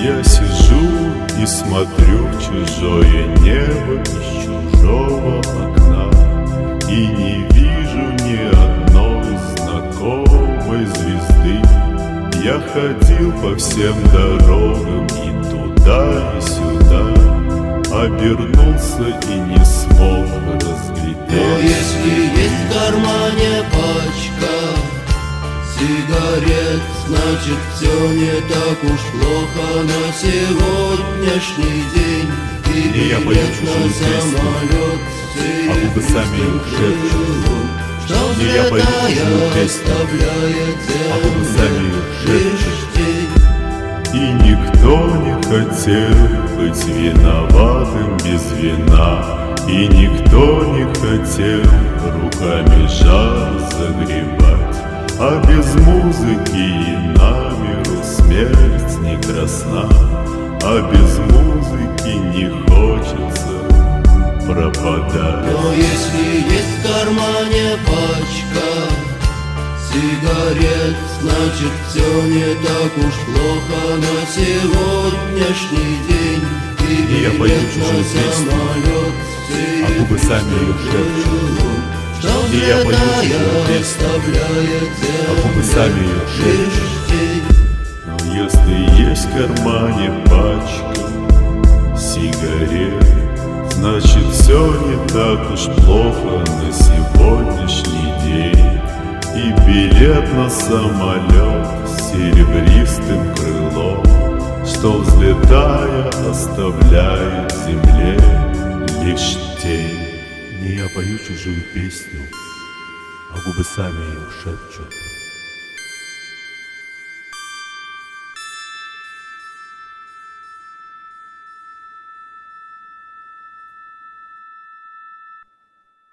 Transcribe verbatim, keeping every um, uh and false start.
Я сижу и смотрю в чужое небо из чужого окна, и не вижу ни одной знакомой звезды. Я ходил по всем дорогам и туда, и сюда, обернулся и не смог разглядеть. Но если есть в кармане пачка сигарет, значит все не так уж плохо на сегодняшний день. И билет на самолет с а губы сами шепчут. что И я пою чужую взлетая песню, оставляет а губы сами лишь шепчут. тень. И никто не хотел быть виноватым без вина, и никто не хотел руками жар загребать. А без музыки и на миру смерть не красна, а без музыки не хочется пропадать. Но если есть в кармане пачка сигарет, значит все не так уж плохо на сегодняшний день. И И я пою билет чужую на песню, самолет а губы сами ее шепчут. что И я пою чужую взлетая песню, оставляет а губы сами ее лишь шепчут. тень. Но если есть в кармане пачка сигарет, значит все не так уж плохо на сегодняшний день. И билет на самолет с серебристым крылом, что, взлетая, оставляет земле лишь тень. Не я пою чужую песню, а губы сами ее шепчут.